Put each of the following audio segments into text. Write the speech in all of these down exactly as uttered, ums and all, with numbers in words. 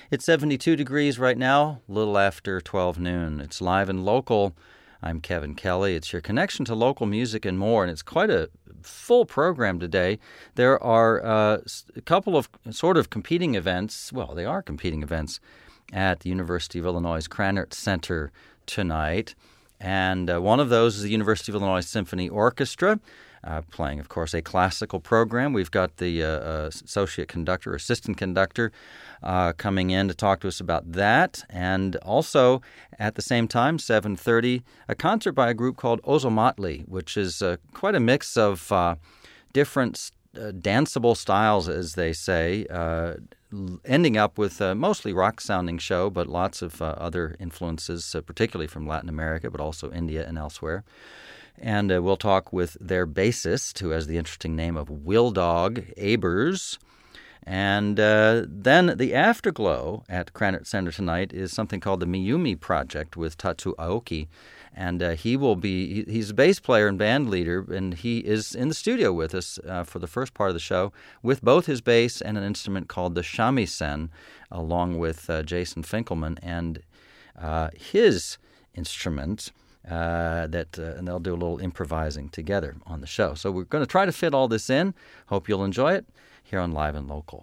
It's seventy-two degrees right now, a little after twelve noon. It's live and local. I'm Kevin Kelly. It's your connection to local music and more, and it's quite a full program today. There are uh, a couple of sort of competing events. Well, they are competing events at the University of Illinois' Krannert Center tonight. And uh, one of those is the University of Illinois Symphony Orchestra, uh, playing, of course, a classical program. We've got the uh, uh, associate conductor, assistant conductor, uh, coming in to talk to us about that. And also, at the same time, seven thirty, a concert by a group called Ozomatli, which is uh, quite a mix of uh, different uh, danceable styles, as they say, uh, ending up with a mostly rock-sounding show, but lots of uh, other influences, uh, particularly from Latin America, but also India and elsewhere. And uh, we'll talk with their bassist, who has the interesting name of Will Dog Abers. And uh, then the afterglow at Krannert Center tonight is something called the Miyumi Project with Tatsu Aoki. And uh, he will be, he, he's a bass player and band leader, and he is in the studio with us uh, for the first part of the show with both his bass and an instrument called the shamisen, along with uh, Jason Finkelman and uh, his instrument. Uh, that uh, and they'll do a little improvising together on the show. So we're going to try to fit all this in. Hope you'll enjoy it here on Live and Local.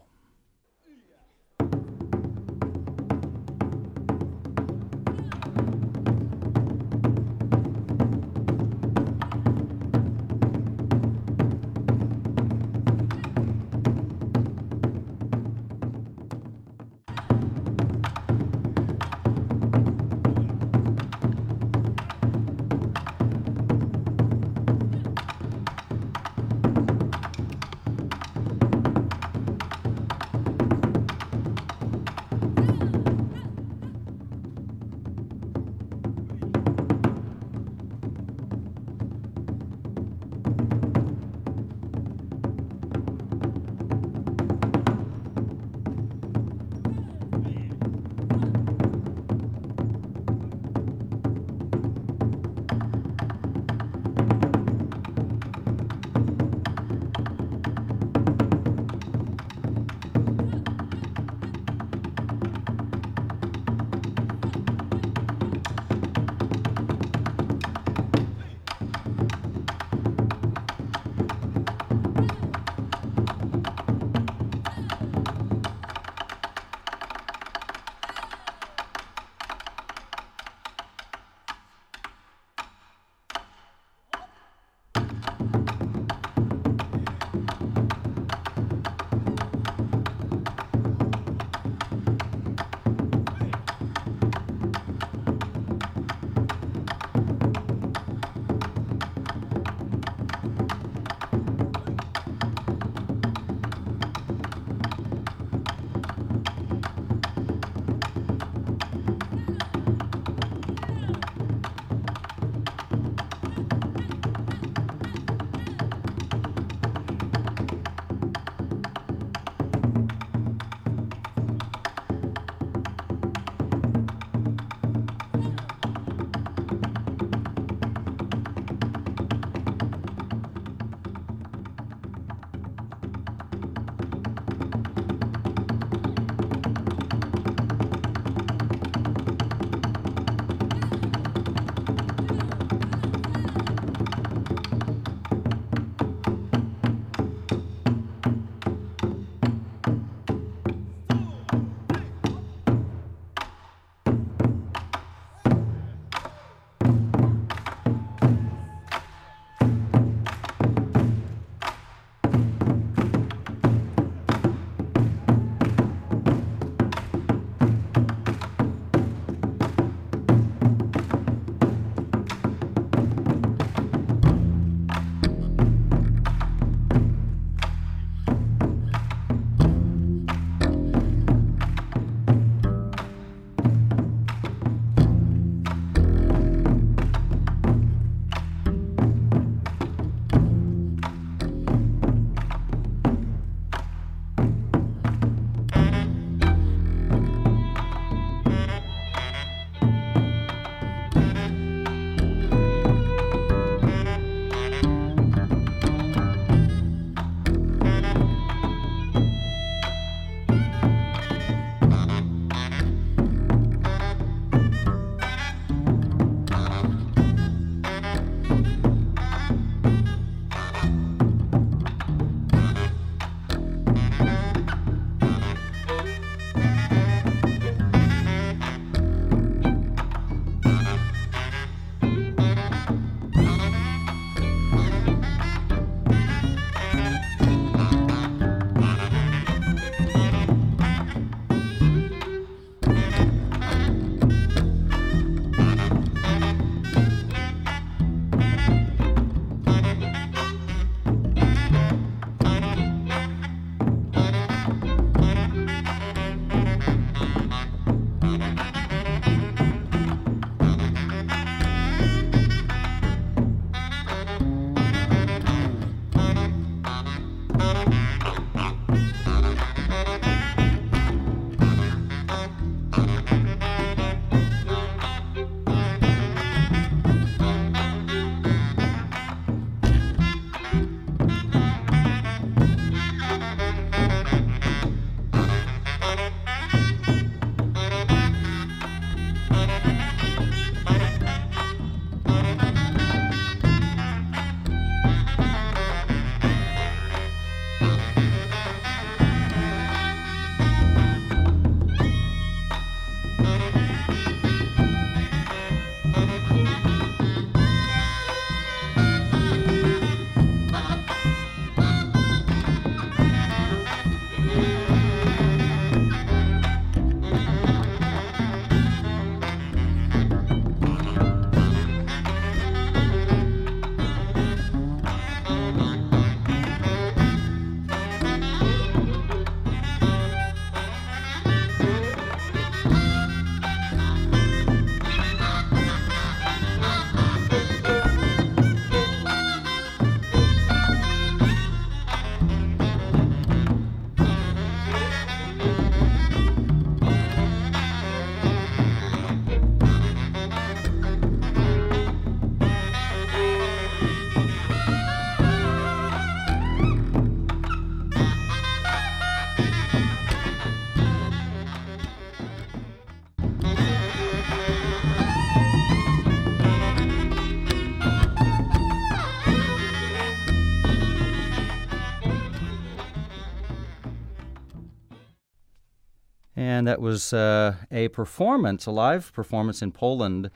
And that was uh, a performance, a live performance in Poland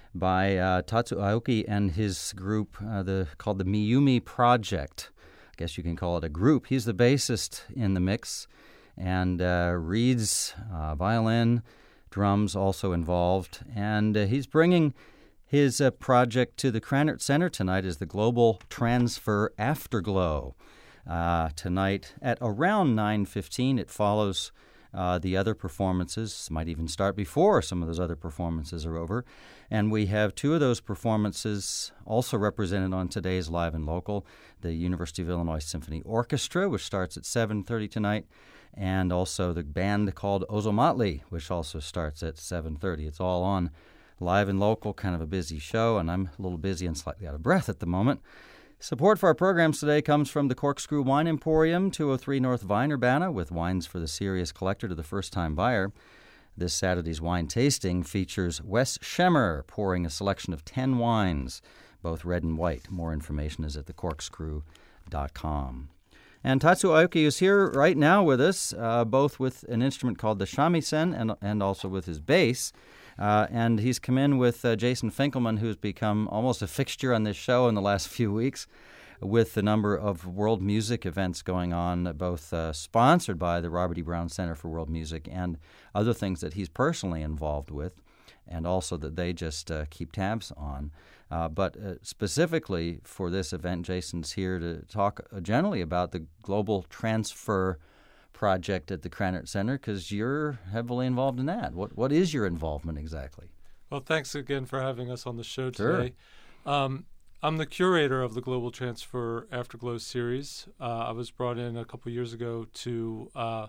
by uh, Tatsu Aoki and his group uh, the, called the Miyumi Project. I guess you can call it a group. He's the bassist in the mix and uh, reeds, uh, violin, drums also involved. And uh, he's bringing his uh, project to the Krannert Center tonight as the Global Transfer Afterglow. Uh, tonight at around nine fifteen, it follows Uh, the other performances. Might even start before some of those other performances are over. And we have two of those performances also represented on today's Live and Local, the University of Illinois Symphony Orchestra, which starts at seven thirty tonight, and also the band called Ozomatli, which also starts at seven thirty. It's all on Live and Local, kind of a busy show, and I'm a little busy and slightly out of breath at the moment. Support for our programs today comes from the Corkscrew Wine Emporium, two oh three North Vine, Urbana, with wines for the serious collector to the first-time buyer. This Saturday's wine tasting features Wes Schemmer pouring a selection of ten wines, both red and white. More information is at the corkscrew dot com. And Tatsu Aoki is here right now with us, uh, both with an instrument called the shamisen and, and also with his bass. Uh, and he's come in with uh, Jason Finkelman, who's become almost a fixture on this show in the last few weeks, with a number of world music events going on, both uh, sponsored by the Robert E. Brown Center for World Music and other things that he's personally involved with, and also that they just uh, keep tabs on. Uh, but uh, specifically for this event, Jason's here to talk uh, generally about the Global Transfer Project at the Krannert Center, because you're heavily involved in that. What What is your involvement exactly? Well, thanks again for having us on the show Sure. today. Um, I'm the curator of the Global Transfer Afterglow series. Uh, I was brought in a couple years ago to uh,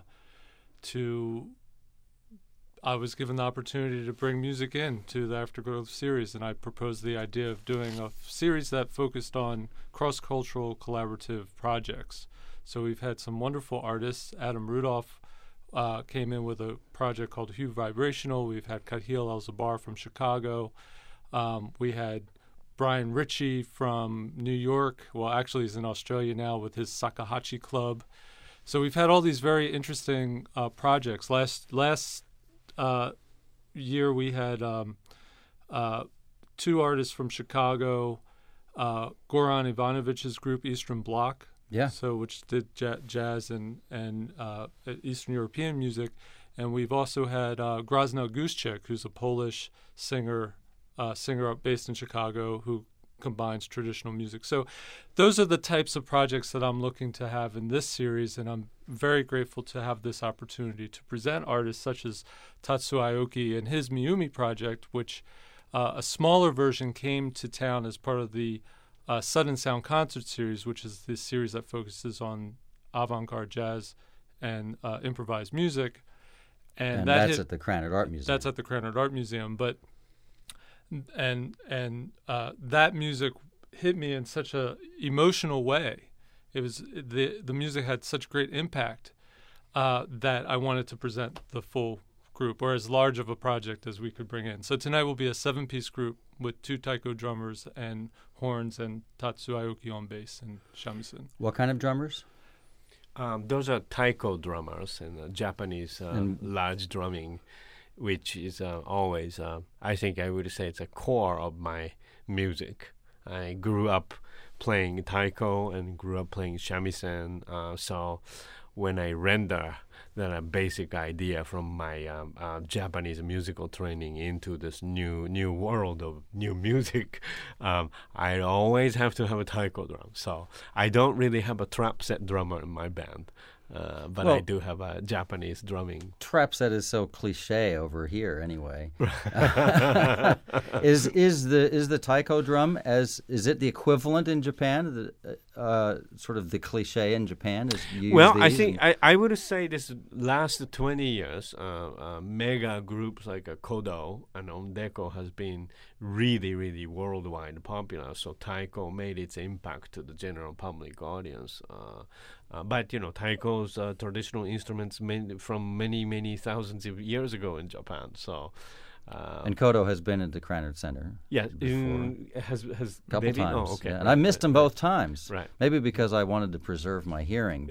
to. I was given the opportunity to bring music in to the Afterglow series, and I proposed the idea of doing a series that focused on cross-cultural collaborative projects. So we've had some wonderful artists. Adam Rudolph uh, came in with a project called Hue Vibrational. We've had Kahil El-Zabar from Chicago. Um, we had Brian Ritchie from New York. Well, actually he's in Australia now with his Sakahachi Club. So we've had all these very interesting uh, projects. Last last uh, year we had um, uh, two artists from Chicago, uh, Goran Ivanovich's group Eastern Bloc, Yeah. So which did ja- jazz and and uh, Eastern European music, and we've also had uh, Grosnel Guszczyk, who's a Polish singer, uh, singer based in Chicago, who combines traditional music. So those are the types of projects that I'm looking to have in this series, and I'm very grateful to have this opportunity to present artists such as Tatsu Aoki and his Miyumi project, which uh, a smaller version came to town as part of the Uh, Sudden Sound Concert Series, which is this series that focuses on avant-garde jazz and uh, improvised music. and, and that that's hit, at the Krannert Art Museum. That's at the Krannert Art Museum, but and and uh, that music hit me in such a emotional way. It was the the music had such great impact uh, that I wanted to present the full group, or as large of a project as we could bring in. So tonight will be a seven-piece group with two taiko drummers and horns and Tatsu Aoki on bass and shamisen. What kind of drummers? Um, those are taiko drummers and uh, Japanese uh, And- large drumming, which is uh, always, uh, I think I would say it's a core of my music. I grew up playing taiko and grew up playing shamisen, uh, so when I render that a basic idea from my um, uh, Japanese musical training into this new new world of new music, um, I always have to have a taiko drum. So I don't really have a trap set drummer in my band, uh, but Well- I do have a Japanese drumming. Trap set is so cliche over here, anyway. is is the is the taiko drum as is it the equivalent in Japan? The uh, sort of the cliche in Japan is you use Well, I these think and- I, I would say this last twenty years, uh, uh, mega groups like uh, Kodo and Ondeko has been really, really worldwide popular. So taiko made its impact to the general public audience. Uh, uh, but you know, taiko's uh, traditional instruments made from many, many thousands of years ago in Japan. So. Uh, and Kodo has been at the Krannert Center. yeah, before. in, has has A couple they been? times. Oh, okay. yeah. And right, I missed right, them right. both times. Right. Maybe because I wanted to preserve my hearing.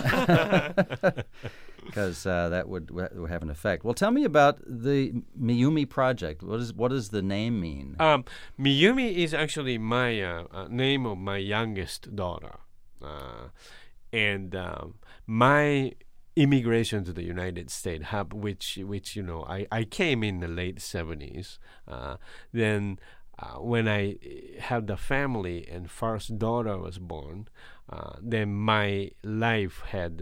Because uh, that would, would have an effect. Well, tell me about the Miyumi project. What is what does the name mean? Um, Miyumi is actually my uh, uh, name of my youngest daughter, uh, and um, my immigration to the United States, hap- which which you know I, I came in the late seventies. Uh, then uh, when I had the family and first daughter was born, uh, then my life had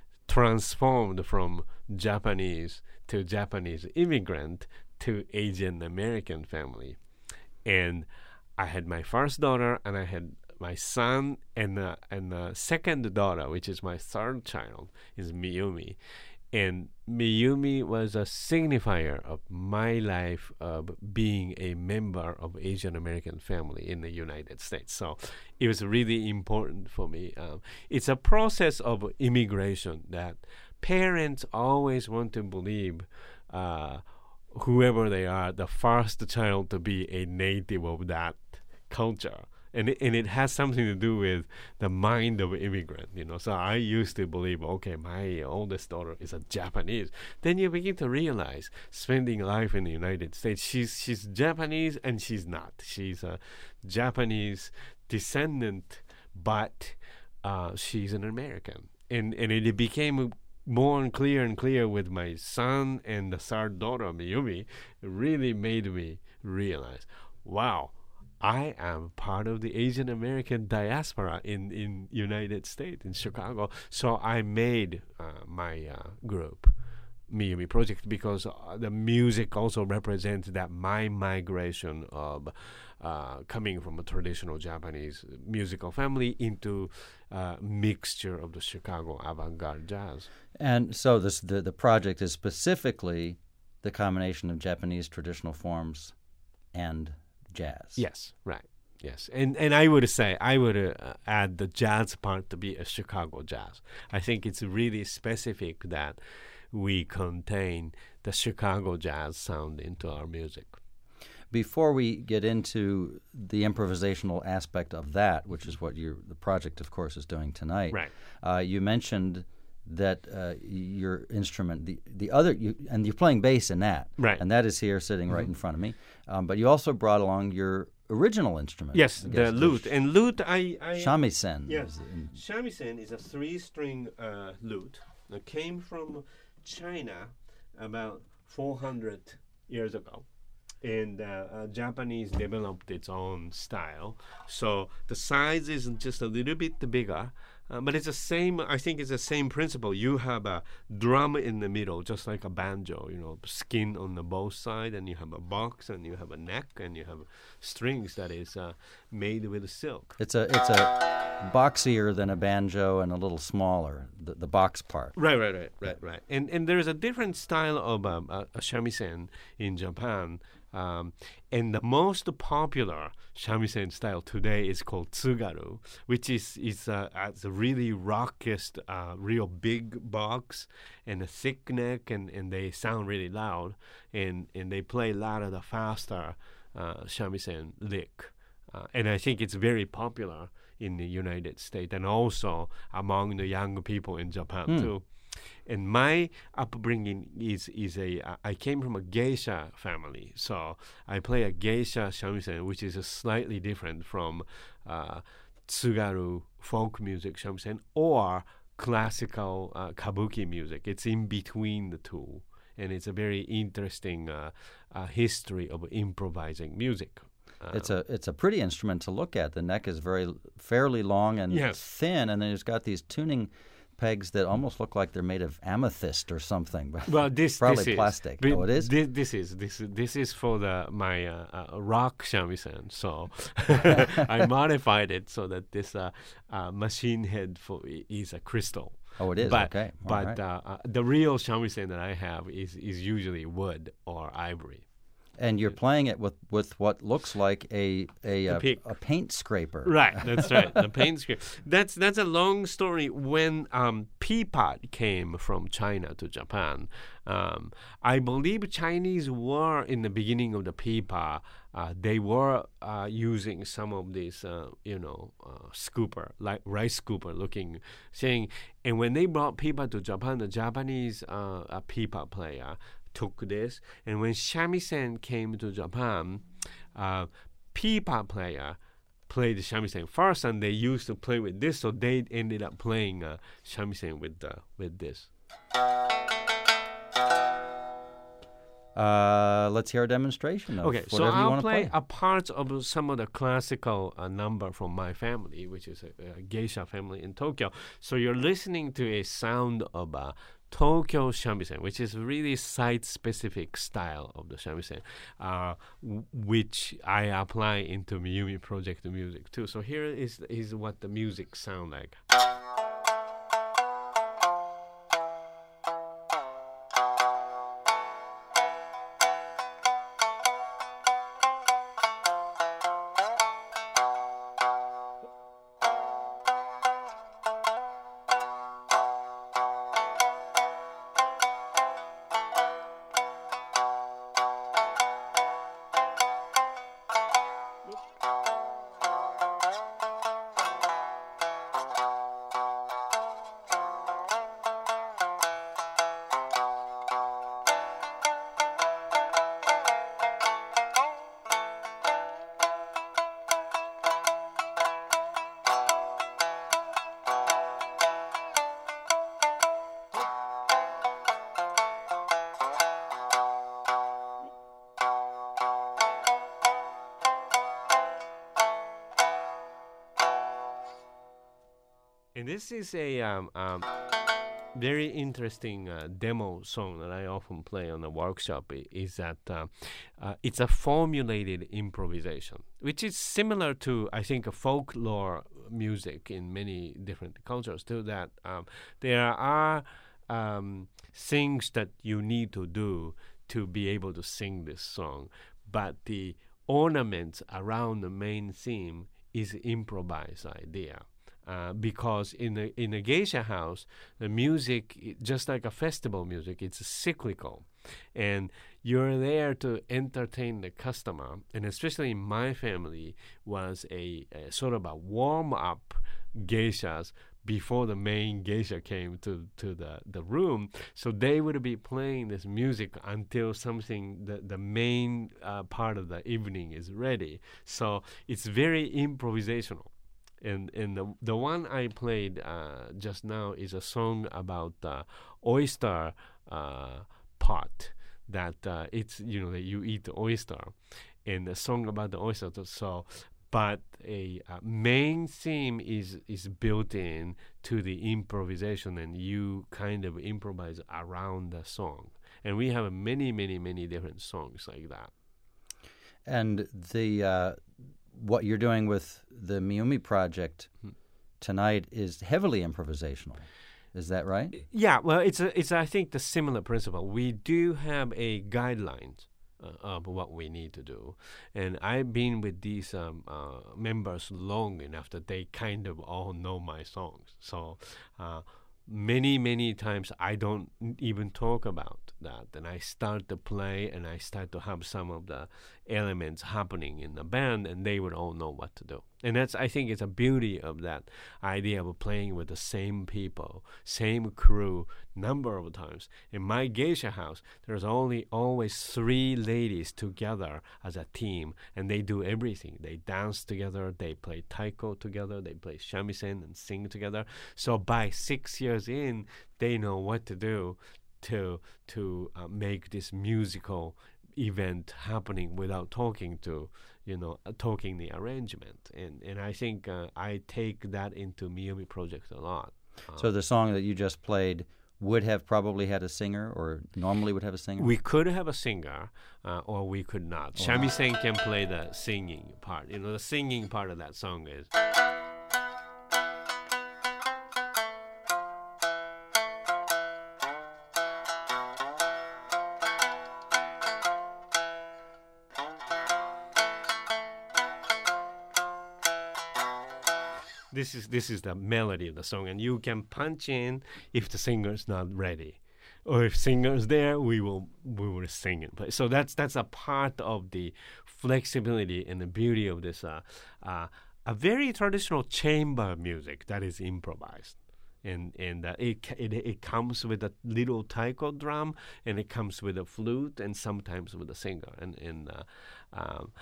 transformed from Japanese to Japanese immigrant to Asian American family. And I had my first daughter, and I had my son, and uh, and the second daughter, which is my third child, is Miyumi. And Miyumi was a signifier of my life of being a member of Asian American family in the United States. So it was really important for me. Um, it's a process of immigration that parents always want to believe uh, whoever they are, the first child to be a native of that culture. And it, and it has something to do with the mind of an immigrant, you know. So I used to believe, okay, my oldest daughter is a Japanese. Then you begin to realize, spending life in the United States, she's she's Japanese and she's not. She's a Japanese descendant, but uh, she's an American. And and it became more clear and clear with my son and the third daughter, Miyumi. It really made me realize, wow, I am part of the Asian American diaspora in in United States, in Chicago. So I made uh, my uh, group, Miyumi Project, because uh, the music also represents that my migration of uh, coming from a traditional Japanese musical family into a mixture of the Chicago avant-garde jazz. And so this the, the project is specifically the combination of Japanese traditional forms and jazz. Yes, right. Yes, and and I would say I would uh, add the jazz part to be a Chicago jazz. I think it's really specific that we contain the Chicago jazz sound into our music. Before we get into the improvisational aspect of that, which is what your the project, of course, is doing tonight, Right. uh, you mentioned that uh, your instrument, the the other, you, and you're playing bass in that, Right. and that is here sitting right in front of me. Um, but you also brought along your original instrument. Yes, I the guess, lute. And lute, I... I shamisen. Yes. is in- Shamisen is a three-string uh, lute that came from China about four hundred years ago. And uh, uh, Japanese developed its own style. So the size is just a little bit bigger, Uh, but it's the same, I think it's the same principle. You have a drum in the middle, just like a banjo, you know, skin on the both sides, and you have a box, and you have a neck, and you have strings that is uh, made with silk. It's a it's a boxier than a banjo and a little smaller, the, the box part. Right, right, right, right, right. And and there's a different style of um, a, a shamisen in Japan. Um, and the most popular shamisen style today is called tsugaru, which is is uh, a really raucous, uh, real big box and a thick neck, and, and they sound really loud, and, and they play a lot of the faster uh, shamisen lick. Uh, and I think it's very popular in the United States and also among the young people in Japan mm. too. And my upbringing is is a uh, I came from a geisha family, so I play a geisha shamisen, which is a slightly different from uh, tsugaru folk music shamisen or classical uh, kabuki music. It's in between the two, and it's a very interesting uh, uh, history of improvising music. Uh, It's a it's a pretty instrument to look at. The neck is very fairly long and Yes. thin, and then it's got these tuning pegs that almost look like they're made of amethyst or something. Well, this probably this plastic. Is, oh, it is. This, this is this is this is for the my uh, uh, rock shamisen. So I modified it so that this uh, uh, machine head for is a crystal. Oh, it is. But, okay. All but right. uh, uh, the real shamisen that I have is is usually wood or ivory. And you're playing it with, with what looks like a a, a, pick. a paint scraper. Right, that's right. The paint scraper. That's that's a long story. When um, Peapod came from China to Japan, um, I believe Chinese were in the beginning of the Peapod. Uh, they were uh, using some of this, uh, you know, uh, scooper, like rice scooper looking thing. And when they brought Peapod to Japan, the Japanese uh, a Peapod player took this, and when shamisen came to Japan, uh, Peapod player played the shamisen first, and they used to play with this, so they ended up playing uh, shamisen with uh, with this. Uh, let's hear a demonstration of Okay, so whatever you I'll want to play, play. a part of some of the classical uh, number from my family, which is a, a geisha family in Tokyo. So you're listening to a sound of uh, Tokyo shamisen, which is really site-specific style of the shamisen, uh, w- which I apply into Miyumi Project music too. So here is is what the music sound like. And this is a um, um, very interesting uh, demo song that I often play on the workshop. I- Is that uh, uh, it's a formulated improvisation, which is similar to, I think, a folklore music in many different cultures too. That um, there are um, things that you need to do to be able to sing this song, but the ornaments around the main theme is improvised idea. Uh, because in a, in a geisha house, the music, i- just like a festival music, it's cyclical. And you're there to entertain the customer. And especially in my family was a, a sort of a warm-up geishas before the main geisha came to, to the, the room. So they would be playing this music until something, the, the main uh, part of the evening is ready. So it's very improvisational. And and the the one I played uh, just now is a song about uh, oyster uh, pot that uh, it's you know that you eat the oyster, and a song about the oyster. So but a uh, main theme is is built in to the improvisation, and you kind of improvise around the song. And we have many, many, many different songs like that. And the uh, what you're doing with the Miumi project hmm. tonight is heavily improvisational. Is that right? Yeah. Well, it's a, it's I think the similar principle. We do have a guidelines uh, of what we need to do, and I've been with these um, uh, members long enough that they kind of all know my songs. So. Uh, Many, many times I don't even talk about that. And I start to play and I start to have some of the elements happening in the band, and they would all know what to do. And that's, I think, it's a beauty of that idea of playing with the same people, same crew, number of times. In my geisha house, there's only always three ladies together as a team, and they do everything. They dance together, they play taiko together, they play shamisen and sing together. So by six years in, they know what to do to to uh, make this musical event happening without talking to, you know, uh, talking the arrangement. And and I think uh, I take that into Miumi project a lot. Uh, so the song that you just played would have probably had a singer, or normally would have a singer? We could have a singer, uh, or we could not. Oh. Shamisen can play the singing part. You know, the singing part of that song is... This is this is the melody of the song, and you can punch in if the singer's not ready, or if singer's there, we will we will sing and play. So that's that's a part of the flexibility and the beauty of this uh, uh, a very traditional chamber music that is improvised, and and uh, it, it it comes with a little taiko drum, and it comes with a flute, and sometimes with a singer, and and. Uh, um,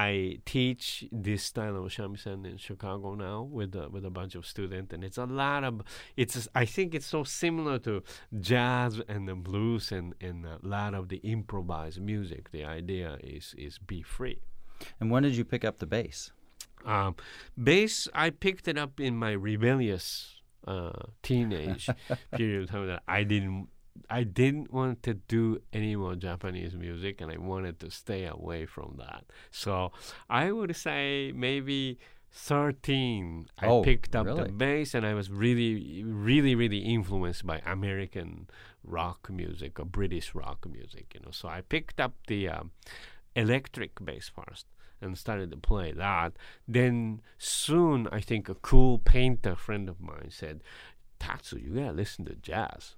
I teach this style of shamisen in Chicago now with a, with a bunch of students, and it's a lot of it's. I think it's so similar to jazz and the blues and, and a lot of the improvised music. The idea is is be free. And when did you pick up the bass? Um, bass, I picked it up in my rebellious uh, teenage period of time that I didn't. I didn't want to do any more Japanese music, and I wanted to stay away from that. So I would say maybe thirteen, I oh, picked up really? the bass, and I was really, really, really influenced by American rock music or British rock music. You know, so I picked up the um, electric bass first and started to play that. Then soon, I think a cool painter friend of mine said, "Tatsu, you gotta listen to jazz."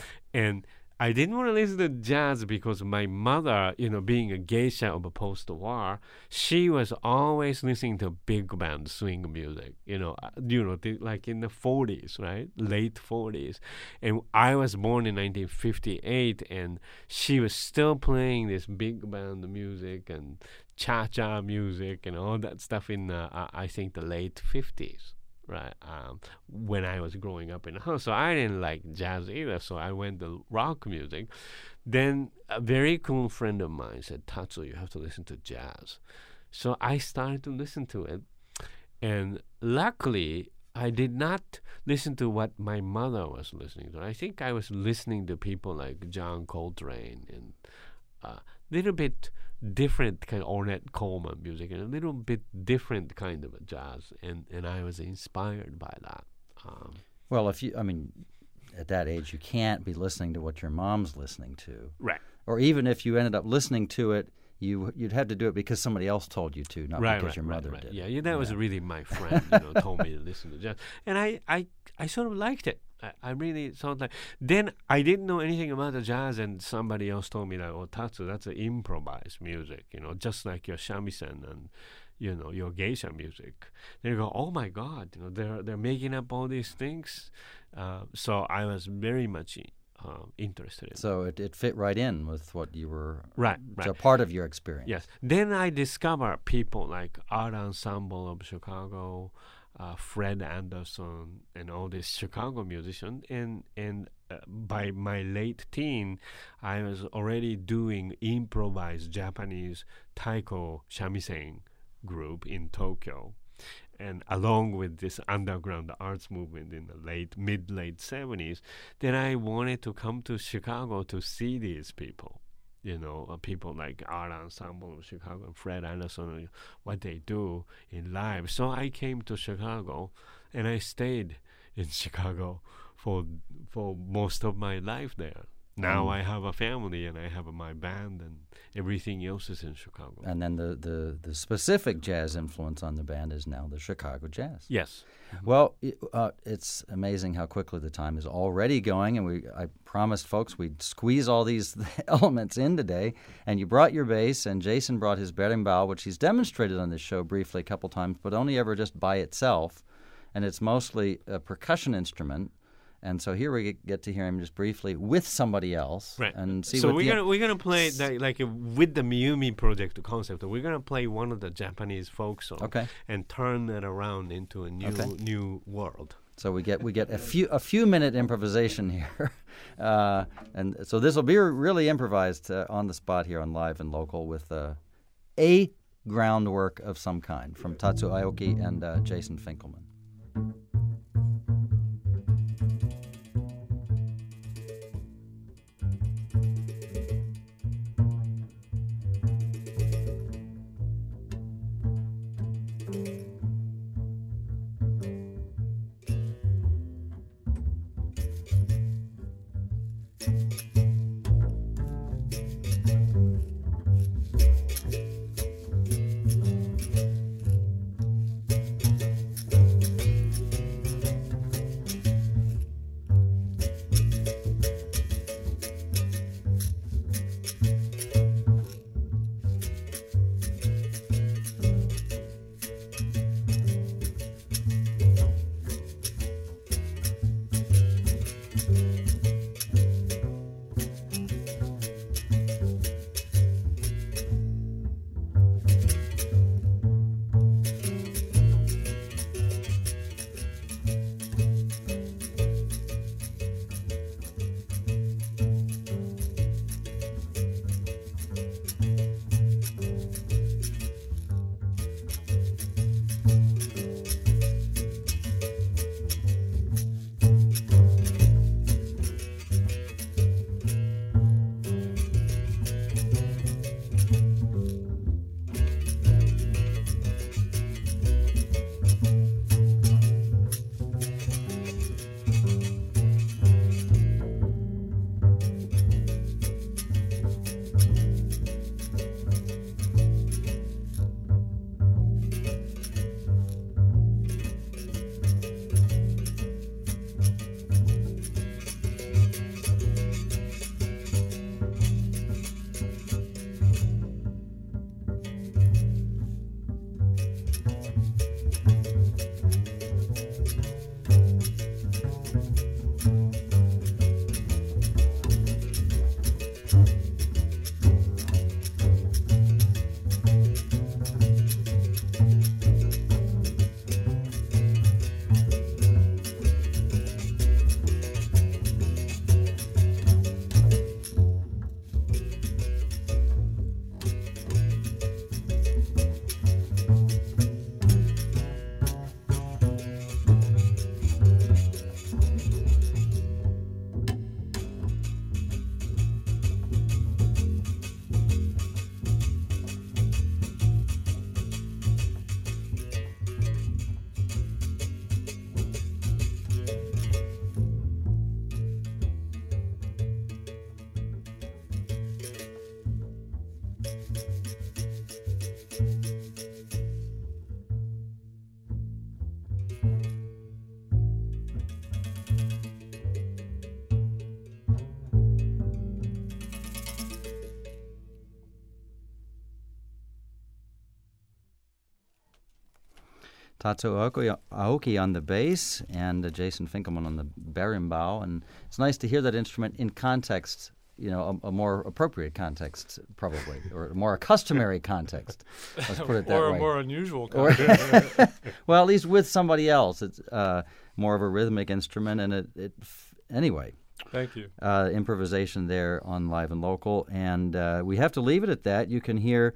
And I didn't want to listen to jazz because my mother, you know, being a geisha of a post-war, she was always listening to big band swing music, you know, uh, you know, the, like in the forties, right, late forties. And I was born in nineteen fifty-eight, and she was still playing this big band music and cha-cha music and all that stuff in, uh, I think, the late fifties. Right, um, when I was growing up in the house. So I didn't like jazz either, so I went to rock music. Then a very cool friend of mine said, "Tatsu, you have to listen to jazz." So I started to listen to it, and luckily I did not listen to what my mother was listening to. I think I was listening to people like John Coltrane and a uh, little bit different kind of Ornette Coleman music, and a little bit different kind of a jazz, and, and I was inspired by that. Um, well, if you, I mean, at that age, you can't be listening to what your mom's listening to. Right. Or even if you ended up listening to it, you, you'd have to do it because somebody else told you to, not right, because right, your mother right, right. did. Yeah, yeah, that yeah. was really my friend, you know, told me to listen to jazz. And I, I, I sort of liked it. I, I really thought like, then I didn't know anything about the jazz, and somebody else told me that, oh, Tatsu, that's an improvised music, you know, just like your shamisen and, you know, your geisha music. Then you go, oh my God, you know, they're they're making up all these things. Uh, so I was very much uh, interested in. So it, it fit right in with what you were. Right, it's right. a part of your experience. Yes. Then I discovered people like Art Ensemble of Chicago, Uh, Fred Anderson, and all these Chicago musicians, and and uh, by my late teen, I was already doing improvised Japanese taiko shamisen group in Tokyo. And along with this underground arts movement in the late, mid-late seventies, then I wanted to come to Chicago to see these people. You know, uh, people like Art Ensemble of Chicago, Fred Anderson, what they do in live. So I came to Chicago, and I stayed in Chicago for for most of my life there. Now mm. I have a family, and I have my band, and everything else is in Chicago. And then the, the, the specific jazz influence on the band is now the Chicago Jazz. Yes. Well, it, uh, it's amazing how quickly the time is already going, and we I promised folks we'd squeeze all these elements in today, and you brought your bass, and Jason brought his berimbau, which he's demonstrated on this show briefly a couple times, but only ever just by itself, and it's mostly a percussion instrument. And so here we get to hear him just briefly with somebody else, right? And see. So what we're the gonna we're gonna play the, like uh, with the Miyumi project concept. We're gonna play one of the Japanese folk songs, okay, and turn it around into a new okay. new world. So we get we get a few a few minute improvisation here, uh, and so this will be really improvised uh, on the spot here on Live and Local with uh, a groundwork of some kind from Tatsuo Aoki and uh, Jason Finkelman. Tatsuo Aoki, Aoki on the bass and uh, Jason Finkelman on the berimbau. And it's nice to hear that instrument in context, you know, a, a more appropriate context, probably, or a more customary context. Let's put it that or way. Or a more unusual context. Well, at least with somebody else. It's uh, more of a rhythmic instrument. And it, it f- anyway. Thank you. Uh, improvisation there on Live and Local. And uh, we have to leave it at that. You can hear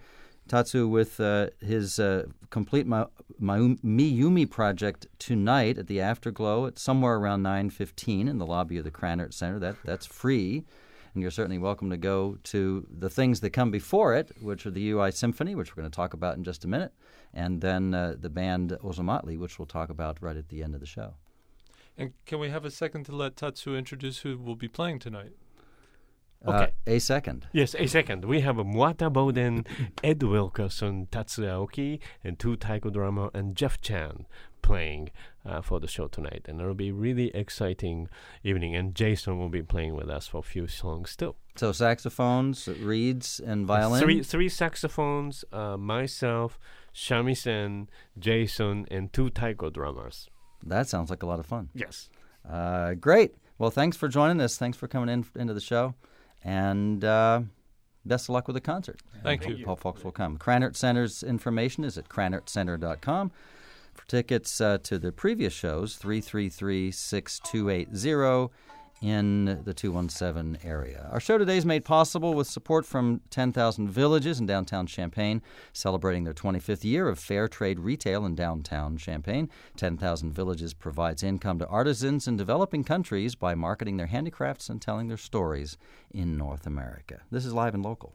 Tatsuo with uh, his uh, complete Ma- Ma- Miyumi project tonight at the Afterglow at somewhere around nine fifteen in the lobby of the Krannert Center. That That's free, and you're certainly welcome to go to the things that come before it, which are the U I Symphony, which we're going to talk about in just a minute, and then uh, the band Ozomatli, which we'll talk about right at the end of the show. And can we have a second to let Tatsuo introduce who will be playing tonight? Uh, Okay. a second. Yes, a second. We have Mwata Bowden, Ed Wilkerson, Tatsuya Aoki, and two taiko drummer, and Jeff Chan playing uh, for the show tonight. And it'll be really exciting evening. And Jason will be playing with us for a few songs too. So saxophones, reeds, and violin. Three three saxophones, uh, myself, shamisen, Jason, and two taiko drummers. That sounds like a lot of fun. Yes. Uh, great. Well, thanks for joining us. Thanks for coming in into the show. And uh, best of luck with the concert. Thank Hope you. All folks will come. Krannert Center's information is at krannert center dot com. For tickets uh, to the previous shows, three three three, six two eight zero in the two one seven area. Our show today is made possible with support from ten thousand Villages in downtown Champaign, celebrating their twenty-fifth year of fair trade retail in downtown Champaign. ten thousand Villages provides income to artisans in developing countries by marketing their handicrafts and telling their stories in North America. This is Live and Local.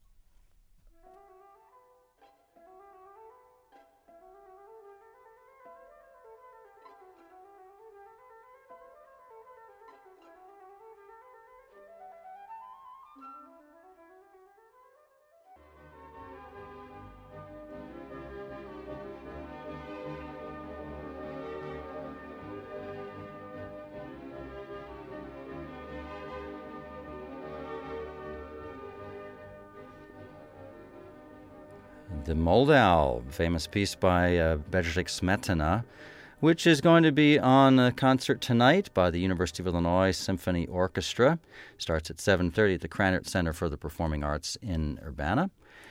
The Moldau, famous piece by uh, Bedřich Smetana, which is going to be on a concert tonight by the University of Illinois Symphony Orchestra. Starts at seven thirty at the Krannert Center for the Performing Arts in Urbana.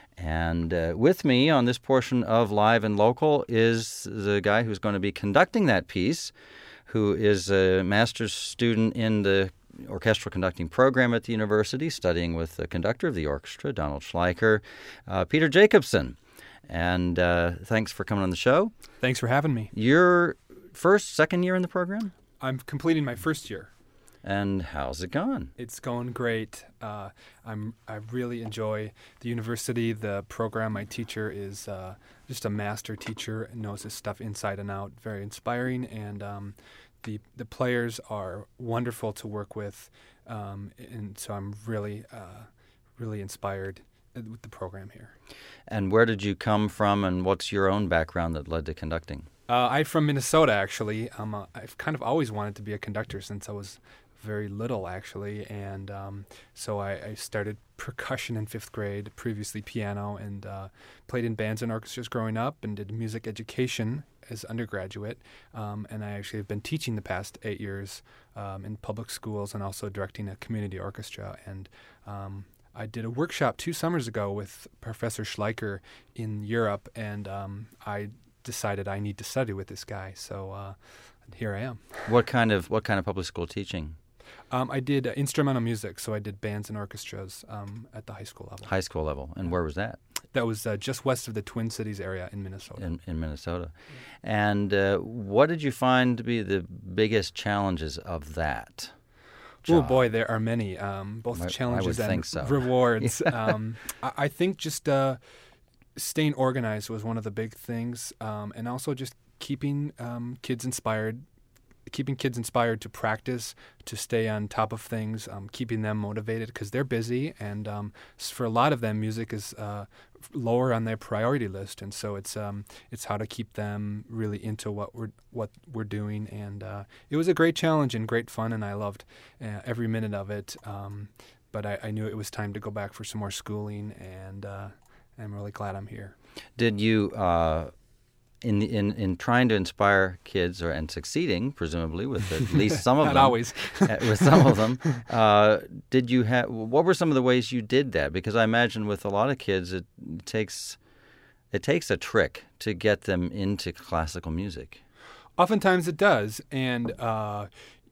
And uh, with me on this portion of Live and Local is the guy who's going to be conducting that piece, who is a master's student in the orchestral conducting program at the university, studying with the conductor of the orchestra, Donald Schleicher, uh, Peter Jacobson. And uh, thanks for coming on the show. Thanks for having me. Your first, second year in the program? I'm completing my first year. And how's it going? It's going great. Uh, I'm I really enjoy the university, the program. My teacher is uh, just a master teacher and knows his stuff inside and out. Very inspiring, and um, the the players are wonderful to work with, um, and so I'm really uh, really inspired with the program here. And where did you come from, and what's your own background that led to conducting? Uh, I'm from Minnesota, actually. Um, uh, I've kind of always wanted to be a conductor since I was very little, actually, and um, so I, I started percussion in fifth grade, previously piano, and uh, played in bands and orchestras growing up, and did music education as undergraduate, um, and I actually have been teaching the past eight years um, in public schools and also directing a community orchestra, and um, I did a workshop two summers ago with Professor Schleicher in Europe, and um, I decided I need to study with this guy, so uh, here I am. What kind of what kind of public school teaching? Um, I did uh, instrumental music, so I did bands and orchestras um, at the high school level. High school level. And where was that? That was uh, just west of the Twin Cities area in Minnesota. In, in Minnesota. And uh, what did you find to be the biggest challenges of that Oh job? boy, there are many, um, both I- I challenges would and think so. rewards. um, I, I think just uh, staying organized was one of the big things, um, and also just keeping um, kids inspired, keeping kids inspired to practice, to stay on top of things, um, keeping them motivated because they're busy, and um, s- for a lot of them, music is uh, f- lower on their priority list, and so it's um, it's how to keep them really into what we're what we're doing, and uh, it was a great challenge and great fun, and I loved uh, every minute of it. Um, but I, I knew it was time to go back for some more schooling, and uh, I'm really glad I'm here. Did you, uh, in, the, in in trying to inspire kids, or and succeeding, presumably, with at least some of Not them, always. uh, with some of them, uh, did you have? What were some of the ways you did that? Because I imagine with a lot of kids, it takes it takes a trick to get them into classical music. Oftentimes it does, and uh,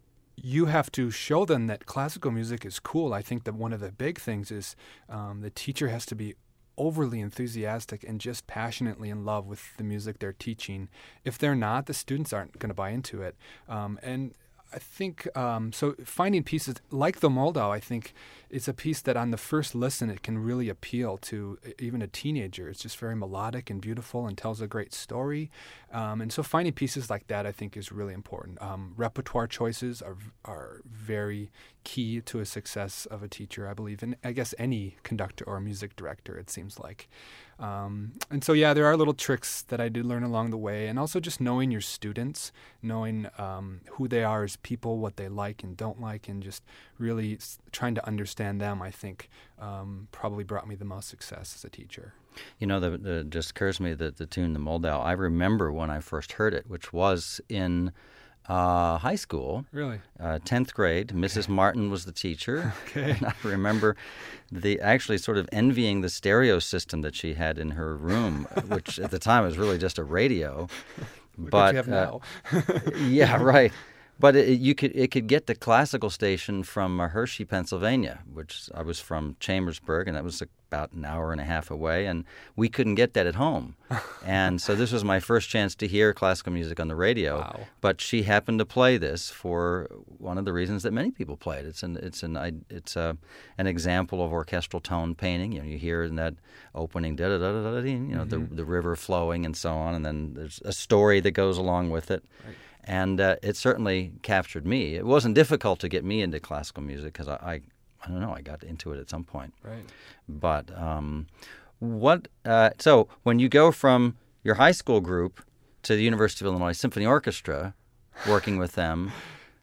you have to show them that classical music is cool. I think that one of the big things is um, the teacher has to be overly enthusiastic and just passionately in love with the music they're teaching. If they're not, the students aren't going to buy into it. Um, and I think, um, so finding pieces like the Moldau, I think it's a piece that on the first listen, it can really appeal to even a teenager. It's just very melodic and beautiful and tells a great story. Um, and so finding pieces like that, I think, is really important. Um, repertoire choices are are very key to a success of a teacher, I believe, and I guess any conductor or music director, it seems like. Um, and so, yeah, there are little tricks that I did learn along the way, and also just knowing your students, knowing um, who they are as people, what they like and don't like, and just really s- trying to understand them, I think, um, probably brought me the most success as a teacher. You know, the, the, it just occurs to me that the tune, the Moldau, I remember when I first heard it, which was in uh, high school. Really? Uh, tenth grade. Missus Martin was the teacher. Okay. And I remember the actually sort of envying the stereo system that she had in her room, which at the time was really just a radio. Look but what you have uh, now. yeah, right. But it, you could it could get the classical station from uh, Hershey, Pennsylvania, which I was from Chambersburg, and that was about an hour and a half away, and we couldn't get that at home. And so this was my first chance to hear classical music on the radio. Wow. But she happened to play this for one of the reasons that many people play it. It's an it's an it's a, an example of orchestral tone painting. You know, you hear in that opening da da da da da, you know, Mm-hmm. the the river flowing and so on, and then there's a story that goes along with it. Right. And uh, it certainly captured me. It wasn't difficult to get me into classical music because I, I, I don't know, I got into it at some point. Right. But um, what? Uh, so when you go from your high school group to the University of Illinois Symphony Orchestra, working with them,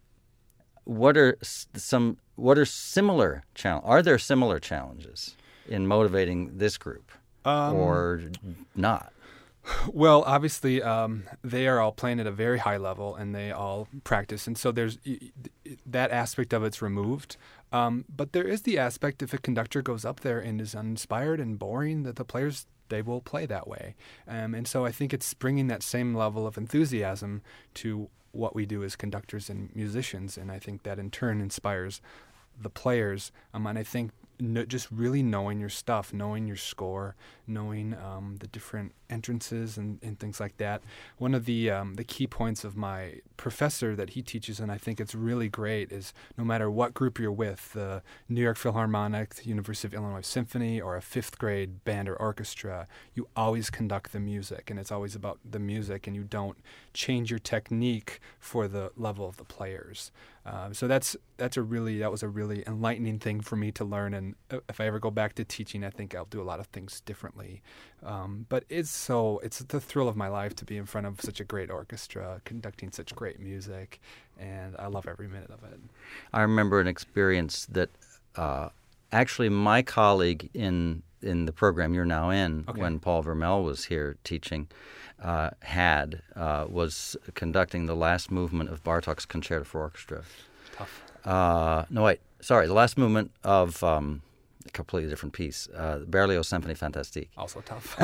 what are s- some? What are similar chal- Are there similar challenges in motivating this group, Um, or not? Well, obviously, um, they are all playing at a very high level, and they all practice, and so there's y- y- that aspect of it's removed. Um, but there is the aspect if a conductor goes up there and is uninspired and boring, that the players they will play that way. Um, and so I think it's bringing that same level of enthusiasm to what we do as conductors and musicians, and I think that in turn inspires the players. Um, and I think no, just really knowing your stuff, knowing your score, knowing um, the different entrances and, and things like that. One of the um, the key points of my professor that he teaches, and I think it's really great, is no matter what group you're with, the New York Philharmonic, the University of Illinois Symphony, or a fifth grade band or orchestra, you always conduct the music, and it's always about the music, and you don't change your technique for the level of the players. Uh, so that's that's a really that was a really enlightening thing for me to learn, and if I ever go back to teaching, I think I'll do a lot of things differently. Um, but it's so it's the thrill of my life to be in front of such a great orchestra, conducting such great music, and I love every minute of it. I remember an experience that uh, actually my colleague in in the program you're now in, Okay. when Paul Vermel was here teaching, uh, had uh, was conducting the last movement of Bartók's Concerto for Orchestra. Tough. Uh, no, wait, sorry, the last movement of um, a completely different piece, uh, Berlioz Symphonie Fantastique, Also tough.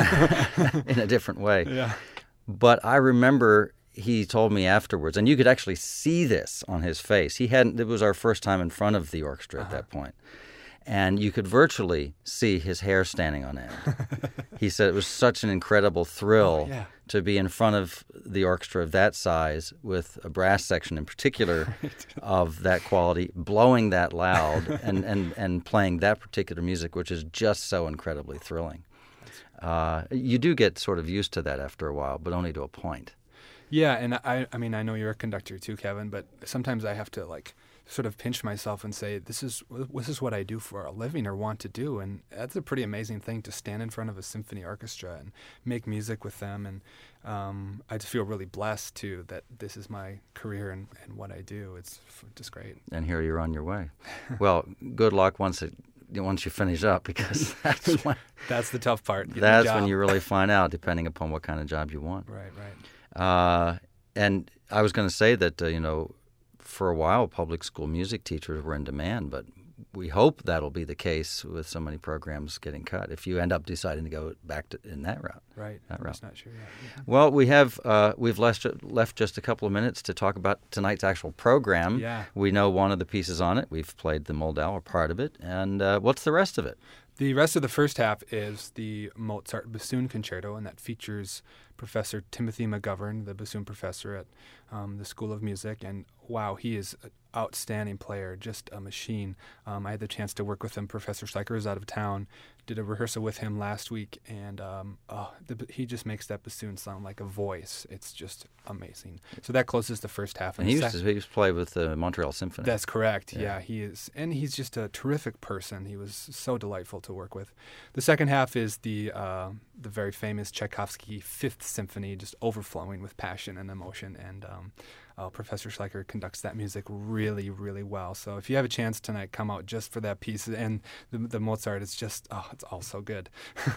in a different way. Yeah. But I remember he told me afterwards, and you could actually see this on his face. He hadn't. It was our first time in front of the orchestra at Uh-huh. that point, and you could virtually see his hair standing on end. He said it was such an incredible thrill Oh, yeah. to be in front of the orchestra of that size, with a brass section in particular of that quality, blowing that loud and, and, and playing that particular music, which is just so incredibly thrilling. Uh, you do get sort of used to that after a while, but only to a point. Yeah, and I I mean I know you're a conductor too, Kevin, but sometimes I have to like sort of pinch myself and say this is this is what I do for a living or want to do, and that's a pretty amazing thing to stand in front of a symphony orchestra and make music with them, and um, I just feel really blessed too that this is my career and, and what I do. It's f- just great. And here you're on your way. Well, good luck once it once you finish up, because that's when That's the tough part. getting a that's when job. you really find out, depending upon what kind of job you want. Right, right. Uh, and I was going to say that uh, you know, for a while, public school music teachers were in demand, but we hope that'll be the case with so many programs getting cut, if you end up deciding to go back to, in that route. Right. That I'm route. just not sure yet. Well, we have uh, we've left left just a couple of minutes to talk about tonight's actual program. Yeah. We know one of the pieces on it. We've played the Moldau, or part of it, and uh, what's the rest of it? The rest of the first half is the Mozart Bassoon Concerto, and that features Professor Timothy McGovern, the bassoon professor at um, the School of Music. And wow, he is an outstanding player, just a machine. Um, I had the chance to work with him. Professor Schleicher is out of town. Did a rehearsal with him last week, and um, oh, the, he just makes that bassoon sound like a voice. It's just amazing. So that closes the first half. And he used, to, he used to play with the Montreal Symphony. That's correct. Yeah. Yeah, he is. And he's just a terrific person. He was so delightful to work with. The second half is the uh, the very famous Tchaikovsky Fifth Symphony, just overflowing with passion and emotion. And um, uh, Professor Schleicher conducts that music really, really well. So if you have a chance tonight, come out just for that piece. And the, the Mozart is just, oh, it's all so good.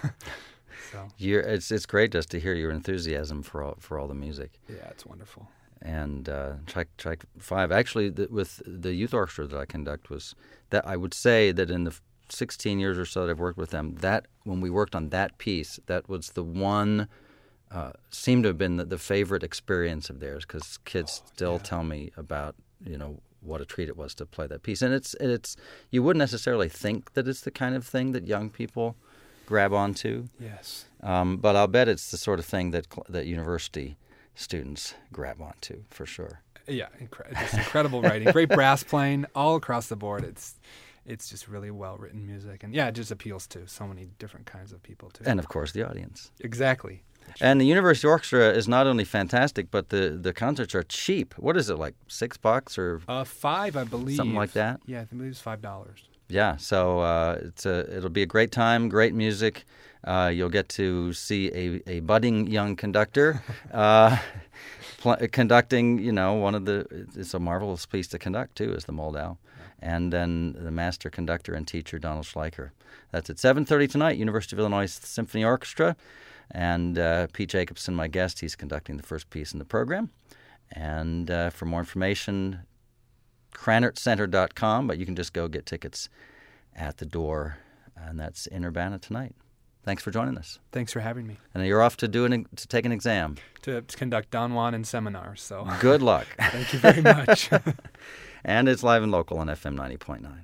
so You're, it's it's great just to hear your enthusiasm for all, for all the music. Yeah, it's wonderful. And uh, Tchaik, Tchaik Five, actually, the, with the youth orchestra that I conduct, was that I would say that in the sixteen years or so that I've worked with them, that when we worked on that piece, that was the one uh, seemed to have been the, the favorite experience of theirs, because kids oh, still yeah. tell me about, you know, what a treat it was to play that piece. And it's it's you wouldn't necessarily think that it's the kind of thing that young people grab onto. Yes. Um, but I'll bet it's the sort of thing that that university students grab onto for sure. Yeah, incre- just incredible writing, great brass playing all across the board. It's it's just really well written music, and yeah, it just appeals to so many different kinds of people too. And of course, the audience. Exactly. And the University Orchestra is not only fantastic, but the, the concerts are cheap. What is it, like six bucks or uh, five, I believe. Something like that? Yeah, I believe it's five dollars. Yeah, so uh, it's a, it'll be a great time, great music. Uh, you'll get to see a, a budding young conductor uh, pl- conducting, you know, one of the, it's a marvelous piece to conduct, too, is the Moldau. And then the master conductor and teacher, Donald Schleicher. That's at seven thirty tonight, University of Illinois Symphony Orchestra. And uh, Pete Jacobson, my guest, he's conducting the first piece in the program. And uh, for more information, Krannert Center dot com, but you can just go get tickets at the door. And that's in Urbana tonight. Thanks for joining us. Thanks for having me. And you're off to do an, to take an exam. To, to conduct Don Juan and seminars. So good luck. Thank you very much. And it's live and local on F M ninety point nine.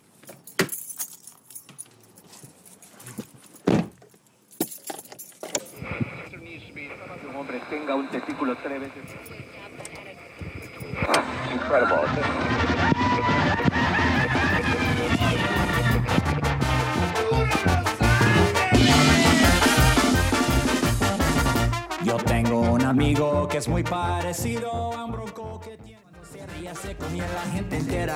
Incredible. Yo tengo un amigo que es muy parecido a un bronco que tiene. Cuando se ría se comía la gente entera.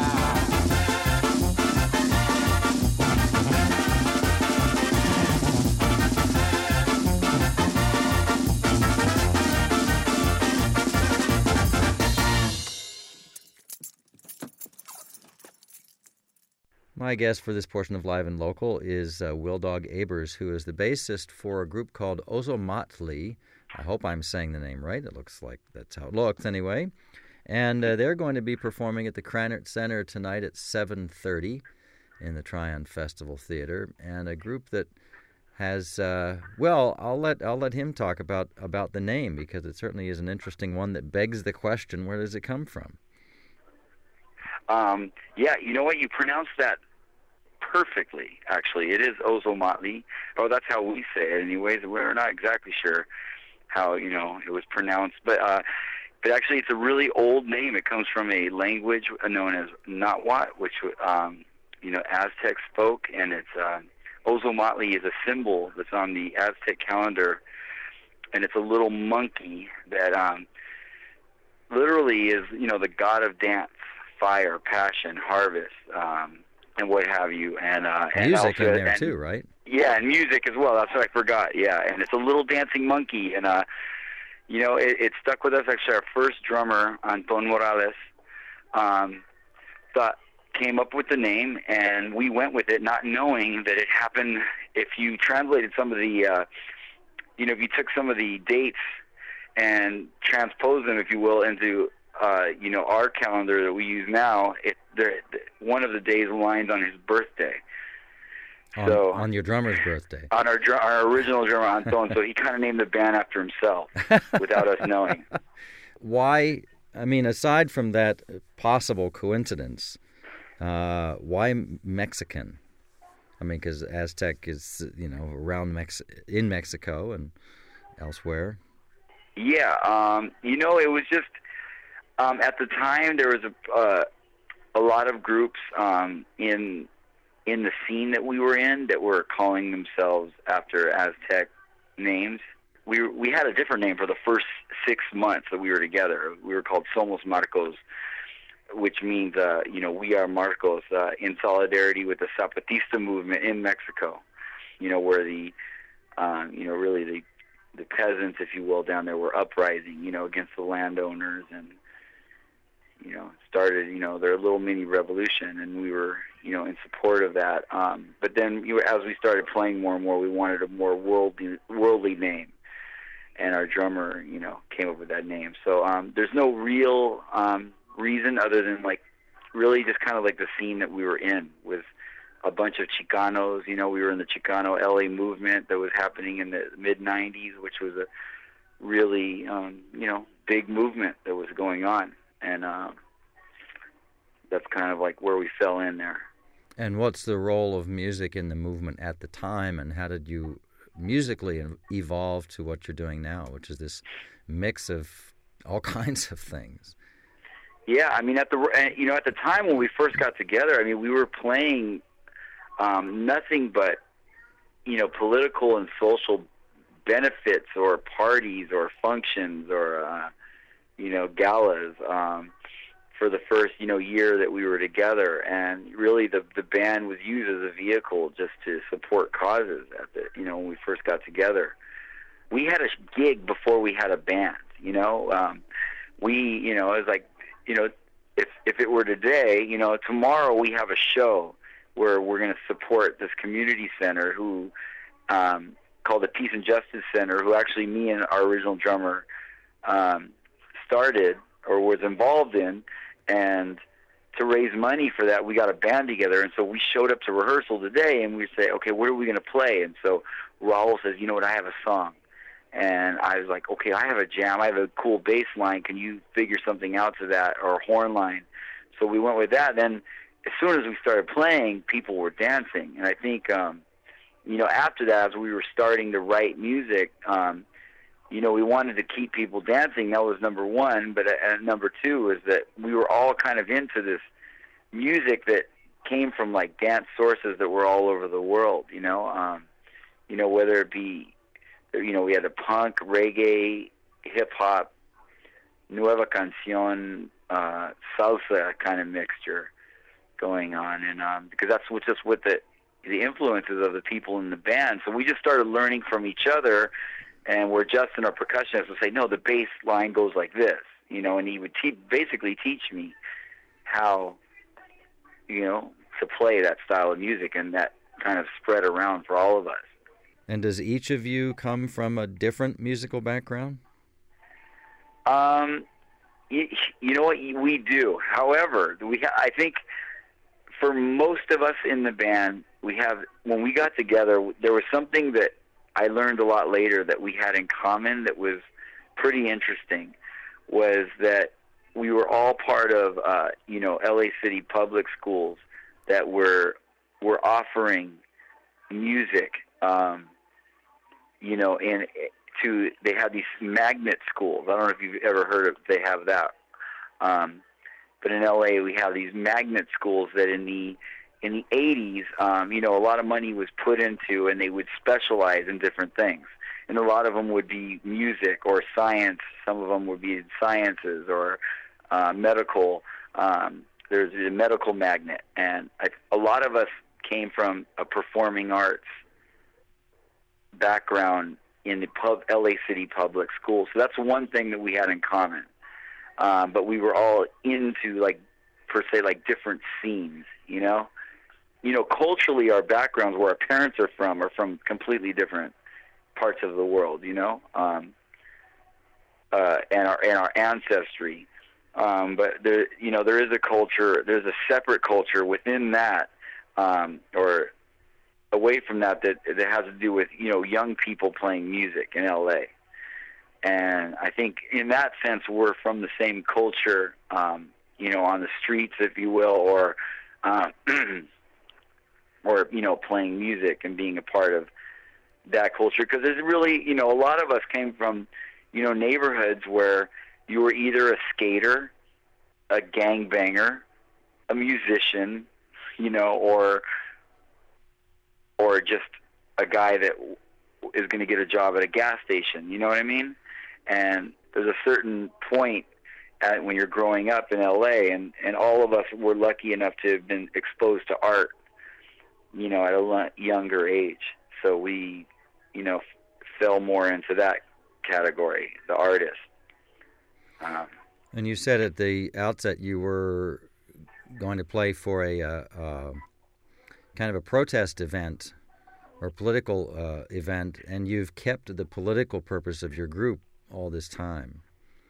My guest for this portion of Live and Local is uh, Will Dog Abers, who is the bassist for a group called Ozomatli. I hope I'm saying the name right. It looks like that's how it looks anyway. And uh, they're going to be performing at the Krannert Center tonight at seven thirty in the Tryon Festival Theater. And a group that has, uh, well, I'll let I'll let him talk about, about the name, because it certainly is an interesting one that begs the question, where does it come from? Um, yeah, you know what? You pronounced that perfectly, actually. It is Ozomatli. Oh, that's how we say it anyways. We're not exactly sure how, you know, it was pronounced. But uh, but actually, it's a really old name. It comes from a language known as Nahuatl, which, um, you know, Aztecs spoke. And it's uh, Ozomatli is a symbol that's on the Aztec calendar. And it's a little monkey that um, literally is, you know, the god of dance, fire, passion, harvest, um, and what have you. And uh, and music also, in there and, too, right? Yeah, and music as well. That's what I forgot. Yeah, and it's a little dancing monkey, and uh, you know, it, it stuck with us. Actually, our first drummer, Anton Morales, um, thought came up with the name, and we went with it, not knowing that it happened. If you translated some of the, uh, you know, if you took some of the dates and transposed them, if you will, into Uh, you know, our calendar that we use now, it there, one of the days aligned on his birthday. On, so on your drummer's birthday. On our dr- our original drummer Anton, so he kind of named the band after himself without us knowing. Why? I mean, aside from that possible coincidence, uh, why Mexican? I mean, because Aztec is, you know, around Mex in Mexico and elsewhere. Yeah, um, you know, it was just um, at the time there was a uh, a lot of groups um, in in the scene that we were in that were calling themselves after Aztec names. We were, we had a different name for the first six months that we were together. We were called Somos Marcos, which means, uh, you know, we are Marcos, uh, in solidarity with the Zapatista movement in Mexico, you know, where the, um, you know, really the, the peasants, if you will, down there were uprising, you know, against the landowners and, you know, started, you know, their little mini revolution, and we were, you know, in support of that. Um, but then you know, as we started playing more and more, we wanted a more worldly, worldly name. And our drummer, you know, came up with that name. So um, there's no real um, reason other than, like, really just kind of like the scene that we were in with a bunch of Chicanos. You know, we were in the Chicano L A movement that was happening in the mid nineties, which was a really, um, you know, big movement that was going on. And um, that's kind of like where we fell in there. And what's the role of music in the movement at the time, and how did you musically evolve to what you're doing now, which is this mix of all kinds of things? Yeah, I mean, at the you know at the time when we first got together, I mean, we were playing um, nothing but you know political and social benefits or parties or functions or uh, you know galas um, for the first you know year that we were together, and really the the band was used as a vehicle just to support causes. At the you know when we first got together, we had a gig before we had a band. You know, um, we you know it was like. You know, if if it were today, you know, tomorrow we have a show where we're going to support this community center who um, called the Peace and Justice Center, who actually me and our original drummer um, started or was involved in, and to raise money for that, we got a band together, and so we showed up to rehearsal today, and we say, okay, what are we going to play? And so Raul says, you know what, I have a song. And I was like, okay, I have a jam. I have a cool bass line. Can you figure something out to that, or a horn line? So we went with that. Then as soon as we started playing, people were dancing. And I think, um, you know, after that, as we were starting to write music, um, you know, we wanted to keep people dancing. That was number one. But uh, number two is that we were all kind of into this music that came from, like, dance sources that were all over the world, you know, um, you know, whether it be, you know, we had a punk, reggae, hip-hop, nueva canción, uh, salsa kind of mixture going on. And um, because that's what, just what the, the influences of the people in the band. So we just started learning from each other, and where Justin, our percussionist, would say, no, the bass line goes like this, you know, and he would te- basically teach me how, you know, to play that style of music, and that kind of spread around for all of us. And does each of you come from a different musical background? Um, you, you know what, we do. However, we ha- I think for most of us in the band, we have, when we got together, there was something that I learned a lot later that we had in common that was pretty interesting, was that we were all part of, uh, you know, L A City public schools that were, were offering music, um, you know, and to they have these magnet schools. I don't know if you've ever heard of. They have that, um, but in L A we have these magnet schools that in the in the eighties, um, you know, a lot of money was put into, and they would specialize in different things. And a lot of them would be music or science. Some of them would be sciences or uh, medical. Um, there's a medical magnet, and I, a lot of us came from a performing arts background in the pub, L A City public schools. So that's one thing that we had in common. Um, but we were all into, like, per se, like, different scenes, you know? You know, culturally, our backgrounds, where our parents are from, are from completely different parts of the world, you know? Um, uh, and our and our ancestry. Um, but, there, you know, there is a culture, there's a separate culture within that, um, or away from that, that that has to do with, you know, young people playing music in L A. And I think in that sense we're from the same culture, um, you know, on the streets, if you will, or uh, or, you know, playing music and being a part of that culture. Because there's really, you know, a lot of us came from, you know, neighborhoods where you were either a skater, a gangbanger, a musician, you know, or or just a guy that is going to get a job at a gas station. You know what I mean? And there's a certain point at, when you're growing up in L A, and, and all of us were lucky enough to have been exposed to art, you know, at a l- younger age. So we, you know, f- fell more into that category, the artist. Um, And you said at the outset you were going to play for a uh, uh, kind of a protest event or political uh, event, and you've kept the political purpose of your group all this time.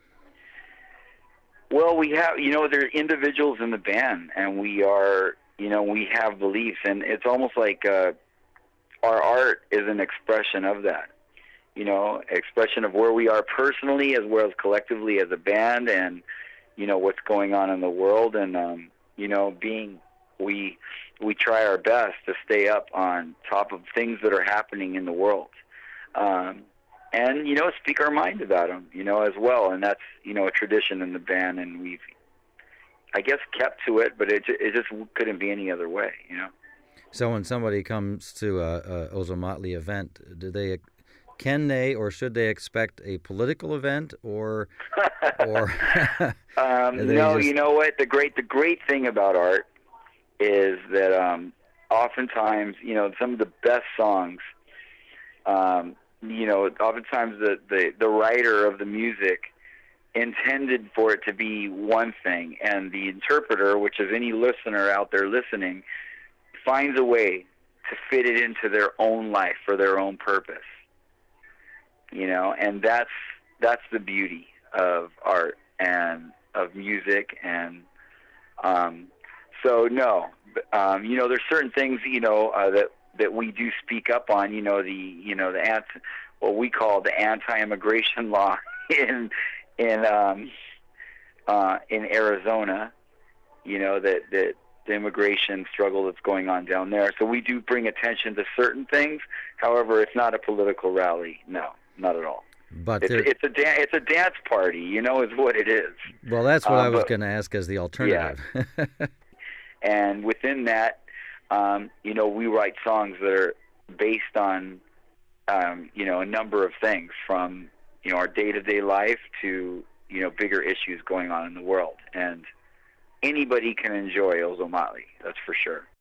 Well, we have, you know, there are individuals in the band, and we are, you know, we have beliefs, and it's almost like uh, our art is an expression of that, you know, expression of where we are personally as well as collectively as a band, and, you know, what's going on in the world, and, um, you know, being, we we try our best to stay up on top of things that are happening in the world. Um And, you know, speak our mind about them, you know, as well. And that's, you know, a tradition in the band, and we've, I guess, kept to it, but it, it just couldn't be any other way, you know. So when somebody comes to a, a Ozomatli event, do they, can they or should they expect a political event, or, or um, they no, just... you know what? The great, the great thing about art is that um, oftentimes, you know, some of the best songs, um, you know, oftentimes the, the, the writer of the music intended for it to be one thing, and the interpreter, which is any listener out there listening, finds a way to fit it into their own life for their own purpose. You know, and that's that's the beauty of art and of music, and um, so no, um, you know, there's certain things, you know, uh, that. that we do speak up on, you know, the, you know, the anti, what we call the anti-immigration law in, in, um, uh, in Arizona, you know, that, that the immigration struggle that's going on down there. So we do bring attention to certain things. However, it's not a political rally. No, not at all. But it's, it's a da- it's a dance party, you know, is what it is. Well, that's what uh, I was but, going to ask as the alternative. Yeah. And within that, Um, you know, we write songs that are based on, um, you know, a number of things, from, you know, our day-to-day life to, you know, bigger issues going on in the world. And anybody can enjoy Ozomatli, that's for sure.